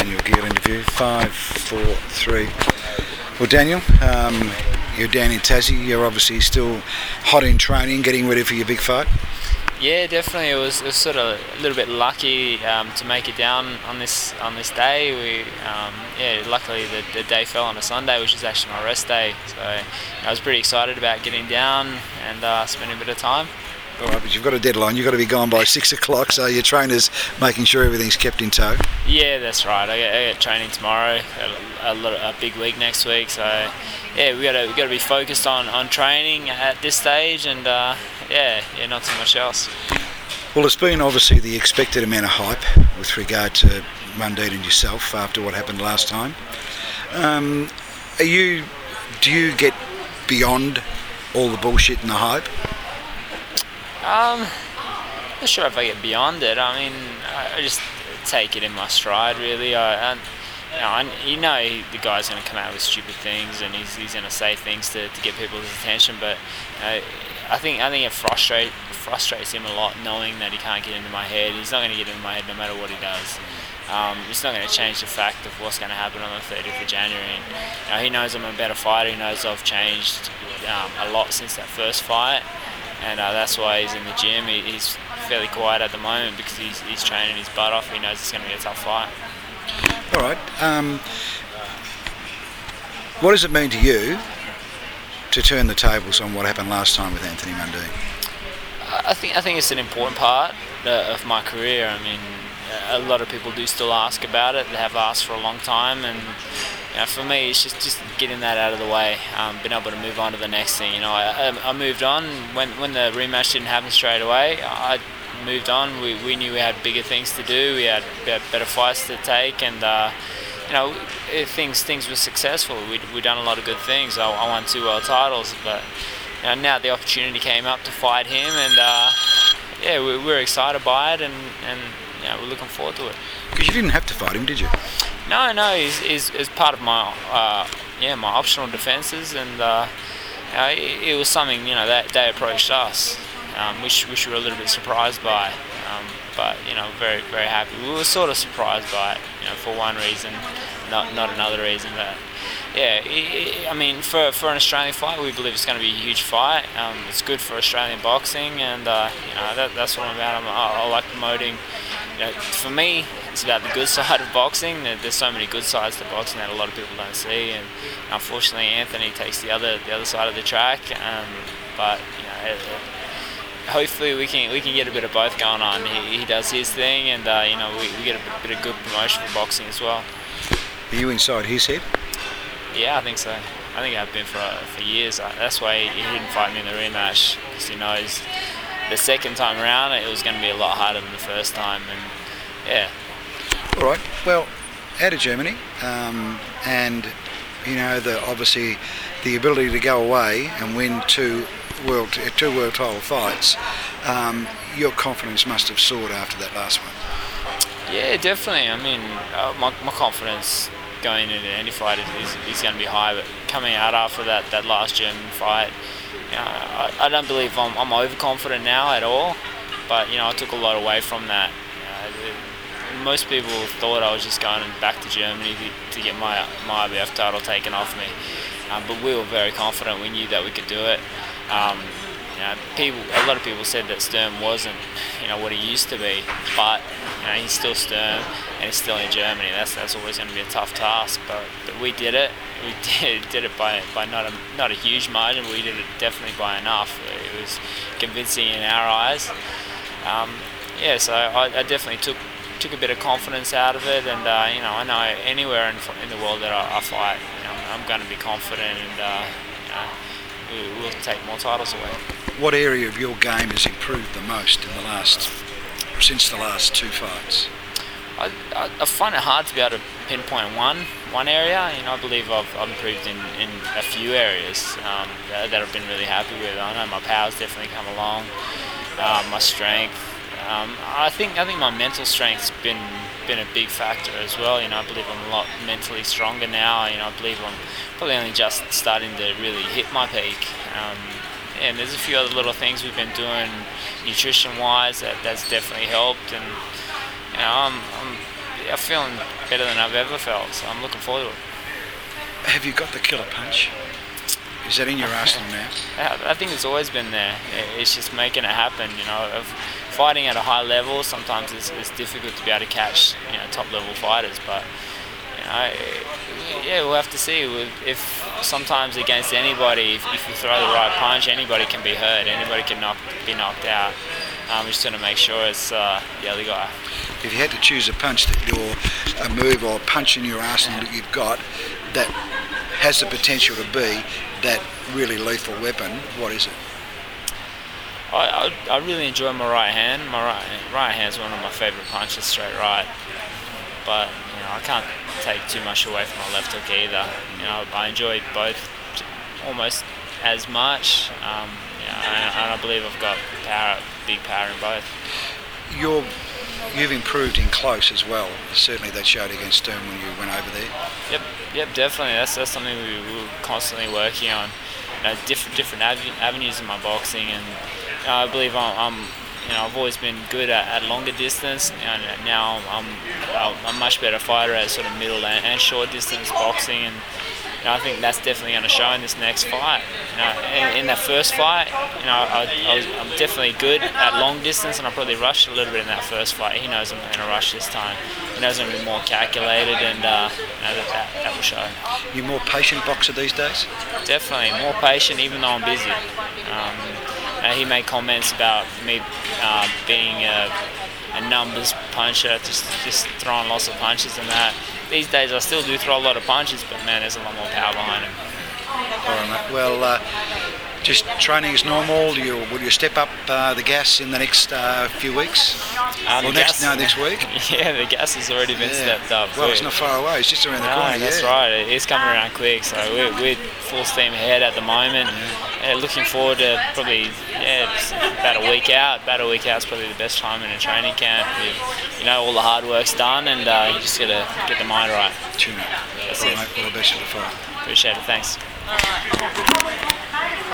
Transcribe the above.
Daniel Gill interview. 5, 4, 3. Well, Daniel, you're down in Tassie. You're obviously still hot in training, getting ready for your big fight. Yeah, definitely. It was sort of a little bit lucky to make it down on this day. Luckily the day fell on a Sunday, which is actually my rest day. So I was pretty excited about getting down and spending a bit of time. All right, but you've got a deadline. You've got to be gone by 6 o'clock, so your trainer's making sure everything's kept in tow. Yeah, that's right. I get training tomorrow. A big week next week, so yeah, we got to be focused on training at this stage, and not too much else. Well, it's been obviously the expected amount of hype with regard to Mundine and yourself after what happened last time. Do you get beyond all the bullshit and the hype? Not sure if I get beyond it. I mean, I just take it in my stride, really. The guy's going to come out with stupid things, and he's going to say things to get people's attention. But I think it frustrates him a lot, knowing that he can't get into my head. He's not going to get into my head no matter what he does. It's not going to change the fact of what's going to happen on the 30th of January. And, he knows I'm a better fighter. He knows I've changed a lot since that first fight. And that's why he's in the gym. He's fairly quiet at the moment because he's training his butt off. He knows it's going to be a tough fight. All right. What does it mean to you to turn the tables on what happened last time with Anthony Mundine? I think it's an important part of my career. I mean, a lot of people do still ask about it. They have asked for a long time, and for me, it's just getting that out of the way, being able to move on to the next thing. I moved on when the rematch didn't happen straight away. I moved on. We knew we had bigger things to do. We had better fights to take, and things were successful. We'd done a lot of good things. I won 2 world titles, but now the opportunity came up to fight him, and we're excited by it, and we're looking forward to it. Because you didn't have to fight him, did you? No, he's part of my my optional defences, and it was something that they approached us, which we were a little bit surprised by, but very very happy. We were sort of surprised by it, for one reason, not another reason. But I mean, for an Australian fight, we believe it's going to be a huge fight. It's good for Australian boxing, and that's what I'm about. I like promoting. For me, it's about the good side of boxing. There's so many good sides to boxing that a lot of people don't see, and unfortunately, Anthony takes the other side of the track. But hopefully, we can get a bit of both going on. He does his thing, and we get a bit of good promotion for boxing as well. Are you inside his head? Yeah, I think so. I think I've been for years. That's why he didn't fight me in the rematch, because he knows the second time around it was going to be a lot harder than the first time, and yeah. All right. Well, out of Germany, and obviously the ability to go away and win two world title fights, your confidence must have soared after that last one. Yeah, definitely. I mean, my confidence going into any fight is going to be high, but coming out after that last German fight, I don't believe I'm overconfident now at all, but I took a lot away from that. Most people thought I was just going back to Germany to get my IBF title taken off me, but we were very confident. We knew that we could do it. A lot of people said that Sturm wasn't what he used to be, but he's still Sturm and he's still in Germany. That's always going to be a tough task, but we did it. We did it by not a huge margin, but we did it definitely by enough. It was convincing in our eyes. So I definitely took a bit of confidence out of it, and I know anywhere in the world that I fight, I'm going to be confident, and we'll take more titles away. What area of your game has improved the most since the last 2 fights? I find it hard to be able to pinpoint one area. I believe I've improved in a few areas that I've been really happy with. I know my power's definitely come along, my strength. I think my mental strength's been a big factor as well. I believe I'm a lot mentally stronger now. I believe I'm probably only just starting to really hit my peak. And there's a few other little things we've been doing nutrition-wise that's definitely helped. And I'm feeling better than I've ever felt, so I'm looking forward to it. Have you got the killer punch? Is that in your arsenal now? I think it's always been there. It's just making it happen. Of fighting at a high level, sometimes it's difficult to be able to catch top level fighters, but we'll have to see. If sometimes against anybody, if you throw the right punch, anybody can be hurt, anybody can be knocked out. We just want to make sure it's the other guy. If you had to choose a punch a move or a punch in your arsenal that you've got that has the potential to be that really lethal weapon, what is it? I really enjoy my right hand. My right hand is one of my favourite punches, straight right. But I can't take too much away from my left hook either. I enjoy both almost as much. And I believe I've got big power in both. You've improved in close as well. Certainly that showed against Stern when you went over there. Yep, definitely. That's something we're constantly working on. Different avenues in my boxing, and I believe I've always been good at longer distance, and now I'm a much better fighter at sort of middle and short distance boxing, and I think that's definitely going to show in this next fight. In that first fight, I'm definitely good at long distance, and I probably rushed a little bit in that first fight. He knows I'm not going to rush this time. He knows I'm going to be more calculated, and that will show. You're more patient boxer these days? Definitely more patient, even though I'm busy. He made comments about me being a numbers puncher, just throwing lots of punches and that. These days I still do throw a lot of punches, but man, there's a lot more power behind him. All right, mate. Well, just training as normal. Will you step up the gas in the next few weeks? Next week? Yeah, the gas has already been stepped up. Well, it's not far away. It's just around the corner. That's right. It's coming around quick. So we're full steam ahead at the moment. Looking forward to probably about a week out. About a week out is probably the best time in a training camp. All the hard work's done, and you just got to get the mind right. Tune up. That's it. Mate, all the best for the fight. Appreciate it. Thanks.